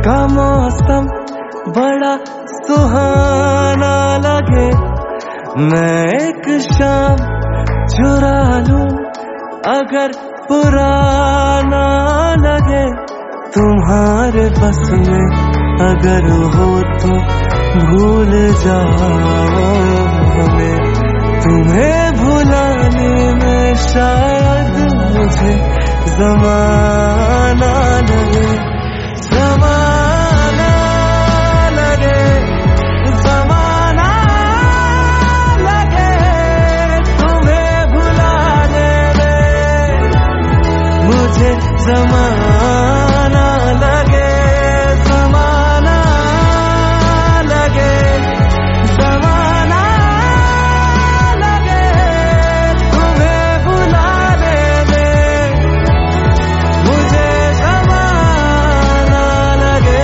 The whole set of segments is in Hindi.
का मौसम बड़ा सुहाना लगे, मैं एक शाम चुरा लूं अगर पुराना लगे। तुम्हारे बस में अगर हो तो भूल जाओ हमें, तुम्हें भुलाने में शायद मुझे ज़माना लगे, ज़माना लगे, ज़माना लगे। तुम्हें भुलाने में मुझे ज़माना लगे, ज़माना लगे, ज़माना लगे। तुम्हें भुलाने में मुझे ज़माना लगे।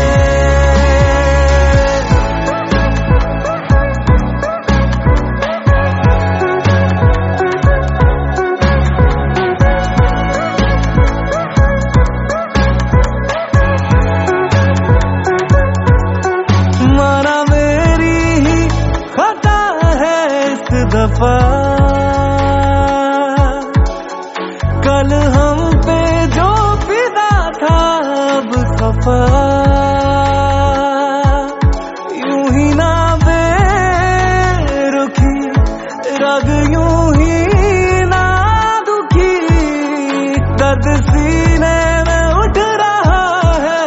माना मेरी ही खता है इस दफा, कल हम पे जो फिदा था अब खफा। यूं ही ना बेरुखी रग, यूं ही ना दुखी, दर्द सीने में उठ रहा है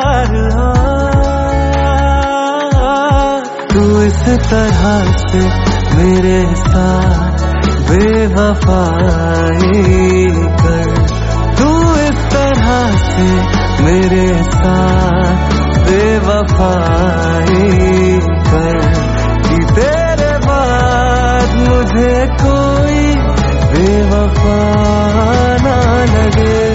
बार-बार। तू इस तरह से मेरे साथ बेवफाई कर, तू इस तरह से मेरे साथ बेवफाई कर, कि तेरे बाद मुझे कोई बेवफा ना लगे।